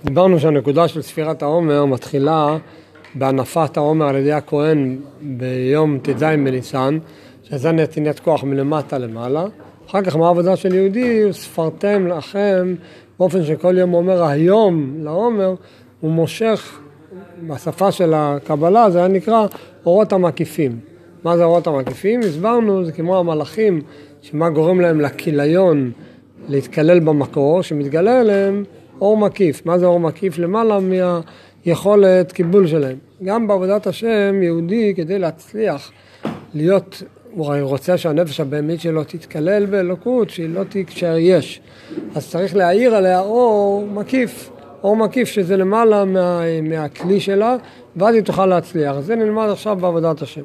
דיברנו שהנקודה של ספירת העומר מתחילה בהנפת העומר על ידי הכהן ביום ט"ז בניסן, שזה נתינת כוח מלמטה למעלה. אחר כך מה העבודה של יהודי? ספרתם לכם באופן שכל יום אומר היום לעומר, הוא מושך בשפה של הקבלה, זה היה נקרא אורות המקיפים. מה זה אורות המקיפים? הסברנו, זה כמו המלאכים, שמה גורם להם לכיליון להתקלל במקור, שמתגלה אליהם אור מקיף. מה זה אור מקיף? למעלה מהיכולת קיבול שלהם. גם בעבודת השם, יהודי כדי להצליח להיות, הוא רוצה שהנפש הבהמית שלו תתקלל באלוקות, שהיא לא תקשר יש. אז צריך להעיר עליה אור מקיף. אור מקיף שזה למעלה מהכלי שלה, ואז היא תוכל להצליח. זה נלמד עכשיו בעבודת השם.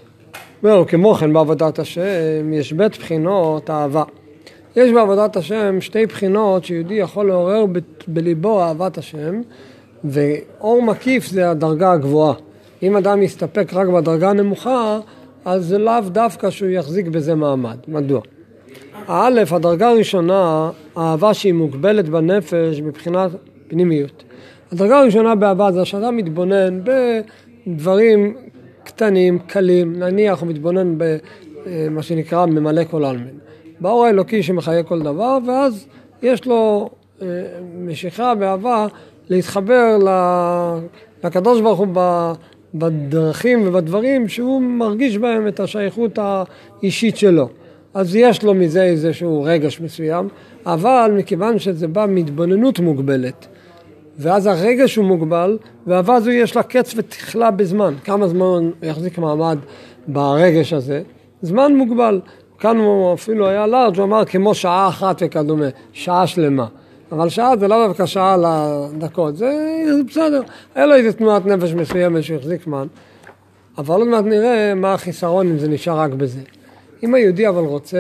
כמו כן בעבודת השם יש בית בחינות אהבה. יש בעבודת השם שתי בחינות שיהודי יכול לעורר בליבו אהבת השם, ואור מקיף זה הדרגה הגבוהה. אם אדם יסתפק רק בדרגה הנמוכה, אז זה לאו דווקא שהוא יחזיק בזה מעמד. מדוע? הדרגה הראשונה, אהבה שהיא מוגבלת בנפש מבחינת פנימיות. הדרגה הראשונה באהבה זה שאדם מתבונן בדברים קטנים, קלים, נניח הוא מתבונן במה שנקרא ממלא כל עלמין. באור האלוקי שמחיה כל דבר, ואז יש לו משיכה באהבה להתחבר לקדוש ברוך הוא בדרכים ובדברים שהוא מרגיש בהם את השייכות האישית שלו. אז יש לו מזה איזשהו רגש מסוים, אבל מכיוון שזה בא מתבוננות מוגבלת, ואז הרגש הוא מוגבל, ואז יש לה קץ ותכלה בזמן. כמה זמן הוא יחזיק מעמד ברגש הזה? זמן מוגבל. כאן הוא אפילו היה לארג', הוא אמר כמו שעה אחת וכדומה, שעה שלמה. אבל שעה זה לא דווקא שעה לדקות, זה בסדר. היה לו איזו תנועת נפש מסוימת שהחזיק זמן, אבל עוד מעט נראה מה החיסרון אם זה נשאר רק בזה. אם היהודי אבל רוצה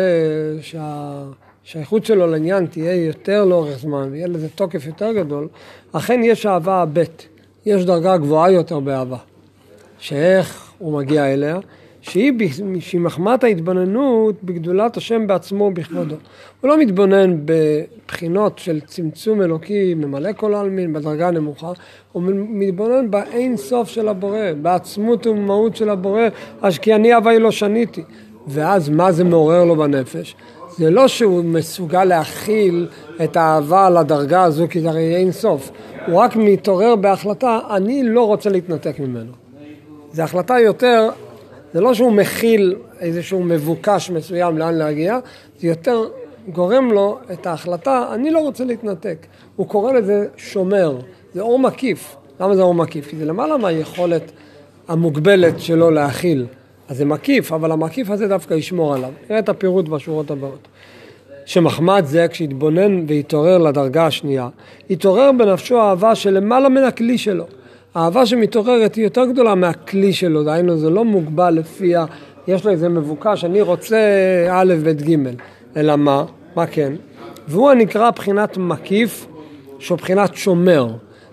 שהאיכות שלו לעניין תהיה יותר לאורך זמן, ויהיה לזה תוקף יותר גדול, אכן יש אהבה בית, יש דרגה גבוהה יותר באהבה. שאיך הוא מגיע אליה? שהיא מחמת ההתבוננות בגדולת השם בעצמו ובכבודו. הוא לא מתבונן בבחינות של צמצום אלוקי, ממלא כל העלמין, בדרגה נמוכה, הוא מתבונן באין סוף של הבורא, בעצמות ומהות של הבורא, כי אני הווי לא שניתי. ואז מה זה מעורר לו בנפש? זה לא שהוא מסוגל להכיל את האהבה על הדרגה הזו, כי זה הרי אין סוף. הוא רק מתעורר בהחלטה, אני לא רוצה להתנתק ממנו. זו החלטה יותר, זה לא שהוא מכיל איזשהו מבוקש מסוים לאן להגיע, זה יותר גורם לו את ההחלטה, אני לא רוצה להתנתק. הוא קורא לזה שומר, זה אור מקיף. למה זה אור מקיף? כי זה למעלה מהיכולת המוגבלת שלו להכיל. אז זה מקיף, אבל המקיף הזה דווקא ישמור עליו. נראה את הפירוט בשורות הבאות. שמחמד זה כשהתבונן והתעורר לדרגה השנייה, התעורר בנפשו אהבה שלמעלה מן הכלי שלו. האהבה שמתעוררת היא יותר גדולה מהכלי שלו, דהיינו זה לא מוגבל לפיה, יש לו איזה מבוקש, אני רוצה א' ב' ג', אלא מה? מה כן? והוא הנקרא בחינת מקיף, שהוא בחינת שומר.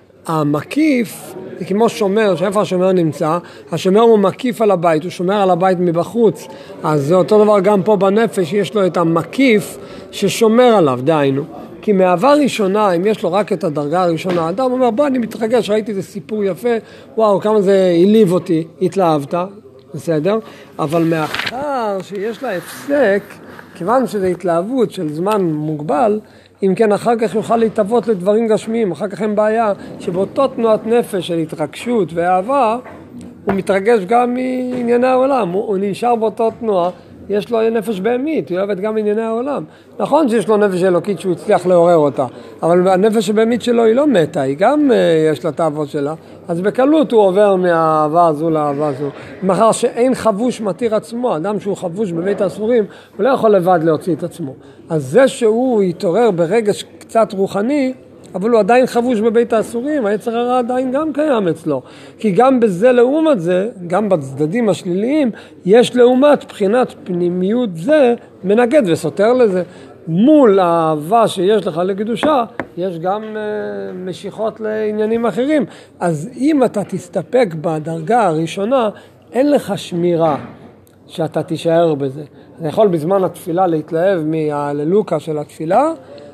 המקיף זה כמו שומר, שאיפה השומר נמצא, השומר הוא מקיף על הבית, הוא שומר על הבית מבחוץ, אז זה אותו דבר גם פה בנפש, יש לו את המקיף ששומר עליו, דהיינו. כי מאהבה ראשונה, אם יש לו רק את הדרגה הראשונה, האדם אומר, בוא אני מתרגש, ראיתי איזה סיפור יפה, וואו, כמה זה העליב אותי, התלהבת, בסדר? אבל מאחר שיש לה הפסק, כיוון שזה התלהבות של זמן מוגבל, אם כן אחר כך יוכל להתאבות לדברים גשמיים, אחר כך אין בעיה שבאותו תנועת נפש של התרגשות ואהבה, הוא מתרגש גם מענייני העולם, הוא נשאר באותו תנועה, יש לו נפש בהמית, הוא אוהב גם ענייני העולם. נכון שיש לו נפש אלוקית שהוא הצליח לעורר אותה, אבל הנפש הבהמית שלו היא לא מתה, היא גם יש לה תאוות שלה, אז בקלות הוא עובר מהאהבה הזו לאהבה הזו. מאחר שאין חבוש מתיר עצמו, אדם שהוא חבוש בבית האסורים, הוא לא יכול לבד להוציא את עצמו. אז זה שהוא יתעורר ברגש קצת רוחני, אבל הוא עדיין חבוש בבית האסורים, היצר הרע עדיין גם קיים אצלו. כי גם בזה לעומת זה, גם בצדדים השליליים, יש לעומת בחינת פנימיות זה מנגד וסותר לזה. מול האהבה שיש לך לקדושה, יש גם משיכות לעניינים אחרים. אז אם אתה תסתפק בדרגה הראשונה, אין לך שמירה שאתה תישאר בזה. אתה יכול בזמן התפילה להתלהב מההללוקה של התפילה,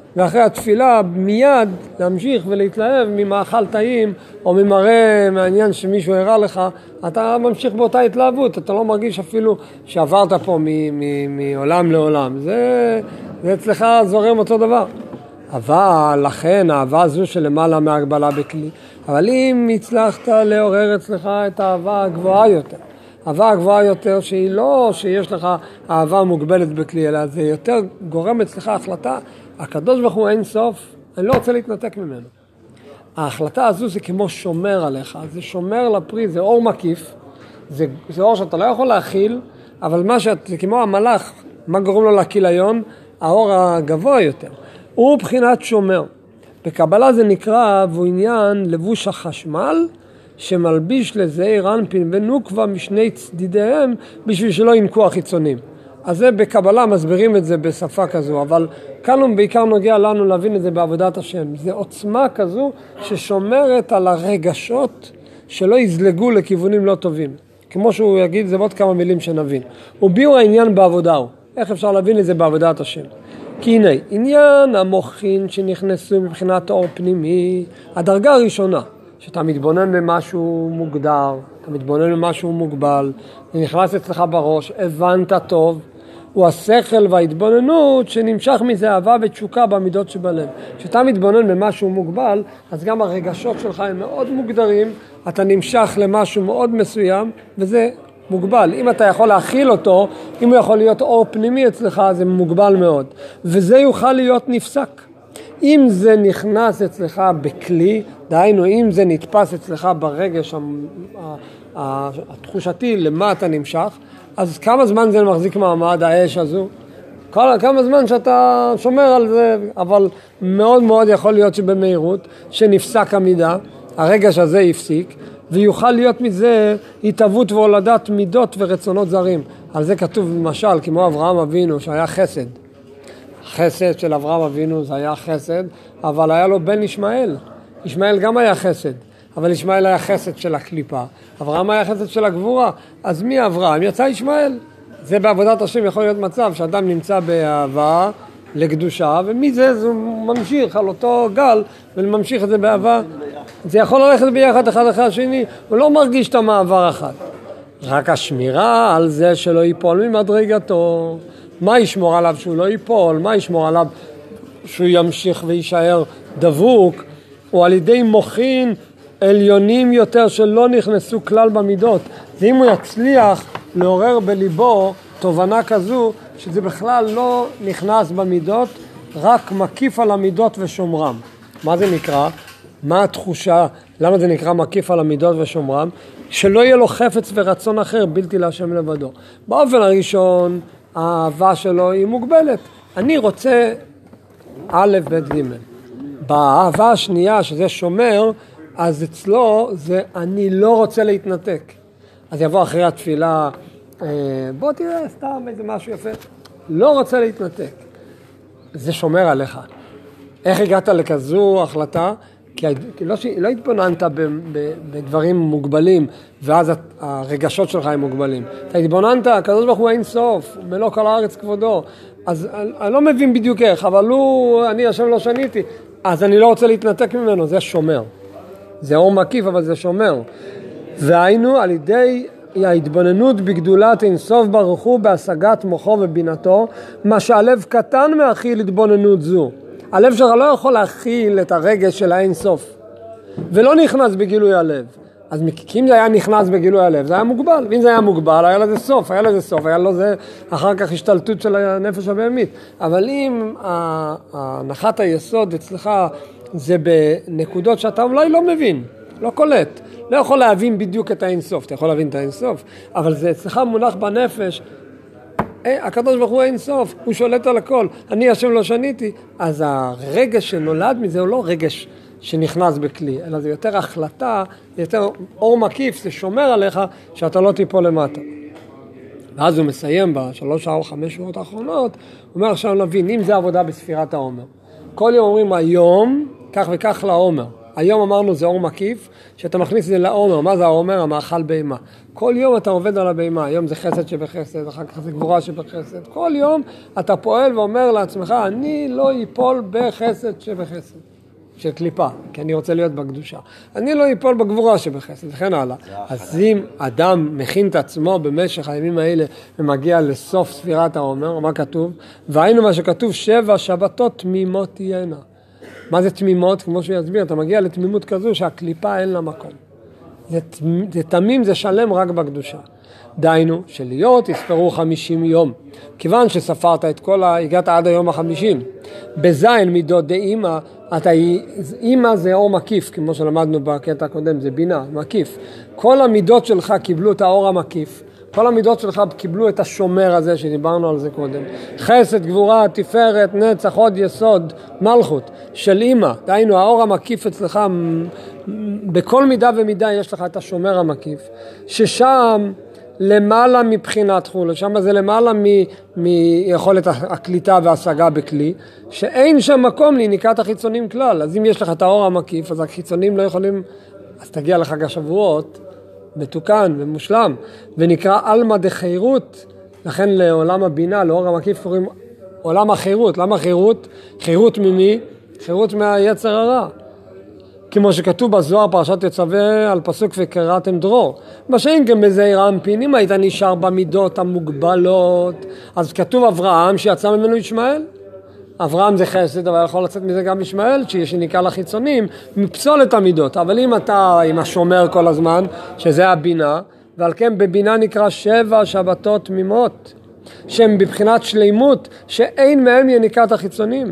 ואחרי התפילה מיד להמשיך ולהתלהב ממאכל טעים, או ממראה מעניין שמישהו הראה לך, אתה ממשיך באותה התלהבות, אתה לא מרגיש אפילו שעברת פה מעולם לעולם. זה אצלך זורם אותו דבר. אבל לכן האהבה הזו שלמעלה מהגבלה בכלי, אבל אם הצלחת לעורר אצלך את האהבה הגבוהה יותר, אהבה הגבוהה יותר שהיא לא שיש לך אהבה מוגבלת בכלי, אלא זה יותר גורם אצלך החלטה, הקדוש ברוך הוא אין סוף, אני לא רוצה להתנתק ממנו. ההחלטה הזו זה כמו שומר עליך, זה שומר לפרי, זה אור מקיף, זה אור שאתה לא יכול להכיל, אבל זה כמו המלאך, מה גורם לו לכיליון? האור הגבוה יותר. הוא בחינת שומר. בקבלה זה נקרא, והוא עניין לבוש החשמל, שמלביש לזעיר אנפין ונוקבה משני צדידיהם, בשביל שלא ינקו החיצונים. אז זה בקבלה מסבירים את זה בשפה כזו, אבל כאן הוא בעיקר נוגע לנו להבין את זה בעבודת השם. זה עוצמה כזו ששומרת על הרגשות שלא יזלגו לכיוונים לא טובים. כמו שהוא יגיד, זה עוד כמה מילים שנבין. הוא ביאור העניין בעבודה הוא. איך אפשר להבין את זה בעבודת השם? כי הנה, עניין המוחין שנכנסו מבחינת אור פנימי, הדרגה הראשונה, שאתה מתבונן במשהו מוגדר, אתה מתבונן במשהו מוגבל, זה נכנס אצלך בראש, הבנת טוב, הוא השכל וההתבוננות שנמשך מזה אהבה ותשוקה במידות שבלב. כשאתה מתבונן במשהו מוגבל, אז גם הרגשות שלך הם מאוד מוגדרים, אתה נמשך למשהו מאוד מסוים, וזה מוגבל. אם אתה יכול להכיל אותו, אם הוא יכול להיות אור פנימי אצלך, זה מוגבל מאוד. וזה יוכל להיות נפסק. אם זה נכנס אצלך בכלי, דהיינו אם זה נתפס אצלך ברגש התחושתי למה אתה נמשך, אז כמה זמן זה מחזיק מעמד האש הזו? כמה זמן שאתה שומר על זה, אבל מאוד מאוד יכול להיות שבמהירות, שנפסק המידה, הרגש הזה יפסיק, ויוכל להיות מזה התהוות והולדת מידות ורצונות זרים. על זה כתוב למשל, כמו אברהם אבינו, שהיה חסד. חסד של אברהם אבינו זה היה חסד, אבל היה לו בן ישמעאל. ישמעאל גם היה חסד, אבל ישמעאל היה חסד של הקליפה. אברהם היה חסד של הגבורה. אז מי אברהם? יצא ישמעאל. זה בעבודת השם יכול להיות מצב שאדם נמצא באהבה לקדושה, ומזה זה ממשיך על אותו גל, וממשיך את זה באהבה. זה יכול ללכת ביחד אחד אחרי השני, הוא לא מרגיש את המעבר אחד. רק השמירה על זה שלא ייפול ממדרגתו. מה ישמור עליו שהוא לא ייפול? מה ישמור עליו שהוא ימשיך ויישאר דבוק? הוא על ידי מוחין עליונים יותר שלא נכנסו כלל במידות. ואם הוא יצליח לעורר בליבו תובנה כזו שזה בכלל לא נכנס במידות, רק מקיף על המידות ושומרם. מה זה נקרא? מה התחושה? למה זה נקרא מקיף על המידות ושומרם? שלא יהיה לו חפץ ורצון אחר בלתי להשם לבדו. באופן הראשון האהבה שלו היא מוגבלת. אני רוצה א' ב' ג'. באהבה השנייה שזה שומר, אז אצלו זה אני לא רוצה להתנתק. אז יבוא אחרי התפילה, בוא תראה סתם איזה משהו יפה. לא רוצה להתנתק. זה שומר עליך. איך הגעת לכזו החלטה? כי לא התבוננת בדברים מוגבלים, ואז הרגשות שלך הם מוגבלים. אתה התבוננת, הקדוש ברוך הוא אין סוף, מלוא כל הארץ כבודו. אז אני לא מבין בדיוק איך, אבל אני השם לא שניתי, אז אני לא רוצה להתנתק ממנו, זה שומר. זה אור מקיף, אבל זה שומר. והיינו על ידי ההתבוננות בגדולת אין סוף ברוך הוא בהשגת מוחו ובינתו, מה שהלב קטן מאכיל התבוננות זו. הלב שלך לא יכול להכיל את הרגש של האין סוף, ולא נכנס בגילוי הלב. אז אם זה היה נכנס בגילוי הלב, זה היה מוגבל. ואם זה היה מוגבל, היה לזה סוף, היה לו זה אחר כך השתלטות של הנפש הבהמית. אבל אם הנחת היסוד אצלך זה בנקודות שאתה אולי לא מבין, לא קולט, לא יכול להבין בדיוק את האין סוף. אתה יכול להבין את האין סוף, אבל זה אצלך מונח בנפש, הקדוש ברוך הוא אין סוף, הוא שולט על הכל, אני השם לא שניתי. אז הרגש שנולד מזה הוא לא רגש שנכנס בכלי, אלא זה יותר החלטה, זה יותר אור מקיף, זה שומר עליך שאתה לא תיפול למטה. ואז הוא מסיים ב3 או 5 שעות האחרונות, הוא אומר עכשיו נבין, אם זה עבודה בספירת העומר, כל יום אומרים היום כך וכך לעומר, היום אמרנו זה אור מקיף, שאתה מכניס את זה לעומר. מה זה העומר? המאכל בהמה. כל יום אתה עובד על הבהמה, היום זה חסד שבחסד, אחר כך זה גבורה שבחסד. כל יום אתה פועל ואומר לעצמך, אני לא ייפול בחסד שבחסד, של קליפה, כי אני רוצה להיות בקדושה. אני לא ייפול בגבורה שבחסד, וכן הלאה. אז אם אדם מכין את עצמו במשך הימים האלה ומגיע לסוף ספירת העומר, מה כתוב? והיינו מה שכתוב 7 שבתות תמימות תהיינה. מה זה תמימות? כמו שהוא יסביר, אתה מגיע לתמימות כזו שהקליפה אין לה מקום. זה תמים, זה שלם רק בקדושה. דיינו, שלהיות יספרו 50 יום. כיוון שספרת את כל הגעת עד היום ה-50. בזין מידות דאימא, אימא זה אור מקיף, כמו שלמדנו בקטע הקודם, זה בינה, מקיף. כל המידות שלך קיבלו את האור המקיף. כל המידות שלך קיבלו את השומר הזה שדיברנו על זה קודם. חסד, גבורה, תפארת, נצח, עוד יסוד, מלכות של אימא. דיינו, האור המקיף אצלך, בכל מידה ומידה יש לך את השומר המקיף. ששם למעלה מבחינת חול, שם זה למעלה מיכולת הקליטה וההשגה בכלי, שאין שם מקום ליניקת החיצונים כלל. אז אם יש לך את האור המקיף, אז החיצונים לא יכולים, אז תגיע לחג השבועות, מתוקן ומושלם, ונקרא אלמא דחירות, לכן לעולם הבינה, לאור המקיף קוראים עולם החירות. למה חירות? חירות ממי? חירות מהיצר הרע. כמו שכתוב בזוהר פרשת יצווה על פסוק וקראתם דרור. מה שאין גם בזעיר אנפין, אם היית נשאר במידות המוגבלות, אז כתוב אברהם שיצא ממנו ישמעאל. אברהם זה חסד, אבל יכול לצאת מזה גם ישמעאל, שניקה לחיצונים, מפסול את המידות. אבל אם אתה עם השומר כל הזמן, שזה הבינה, ועל כן בבינה נקרא 7 שבתות תמימות, שהן בבחינת שלימות, שאין מהם יניקת החיצונים.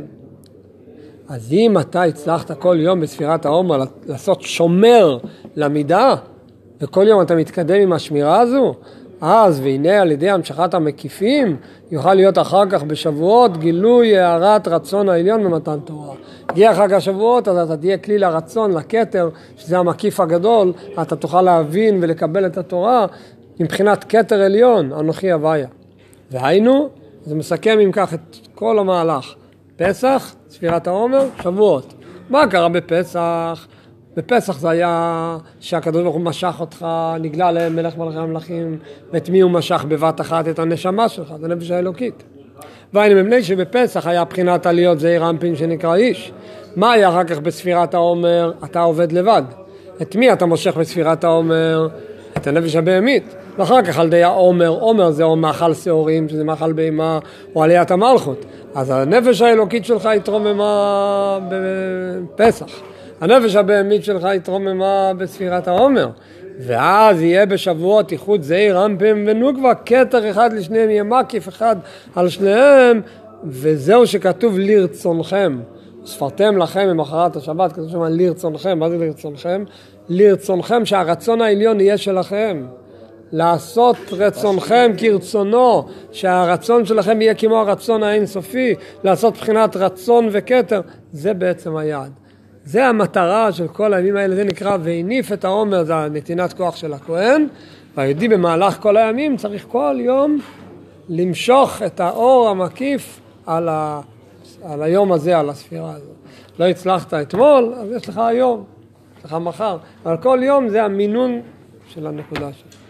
אז אם אתה הצלחת כל יום בספירת העומר לעשות שומר למידה, וכל יום אתה מתקדם עם השמירה הזו, אז והנה על ידי המשכת המקיפים, יוכל להיות אחר כך בשבועות גילוי הערת רצון העליון במתן תורה. הגיע חג השבועות, אז אתה תהיה כלי לרצון, לכתר, שזה המקיף הגדול, אתה תוכל להבין ולקבל את התורה מבחינת כתר עליון, אנוכי הוויה. והיינו, זה מסכם עם כך את כל המהלך. פסח, ספירת העומר, שבועות. מה קרה בפסח? בפסח זה היה שהקדוש ברוך הוא משך אותך, נגלה להם מלך מלכי המלכים, ואת מי הוא משך בבת אחת? את הנשמה שלך, זה נפש האלוקית. והיינו מפני שבפסח היה בחינת עליות זעיר אנפין שנקרא איש. מה היה אחר כך בספירת העומר? אתה עובד לבד. את מי אתה מושך בספירת העומר? את הנפש הבהמית. ואחר כך על די העומר, עומר זה או מאכל שעורים, שזה מאכל בהמה, או עליית המלכות. אז הנפש האלוקית שלך התרוממה בפסח. הנפש הבהמית שלך התרוממה בספירת העומר. ואז יהיה בשבועות איחוד זעיר אנפין ונוקבה, כתר אחד לשניהם, יהיה מקיף אחד על שניהם, וזהו שכתוב לרצונכם. ספרתם לכם ממחרת השבת, כתוב שם לרצונכם. מה זה לרצונכם? לרצונכם שהרצון העליון יהיה שלכם. לעשות רצונכם כרצונו, שהרצון שלכם יהיה כמו הרצון האינסופי, לעשות בחינת רצון וכתר, זה בעצם היעד. זה המטרה של כל הימים האלה, זה נקרא והניף את העומר, זה נתינת כוח של הכהן, והיהודי במהלך כל הימים צריך כל יום למשוך את האור המקיף על היום הזה, על הספירה הזאת. לא הצלחת אתמול, אז יש לך היום, יש לך מחר, אבל כל יום זה המינון של הנקודה שלך.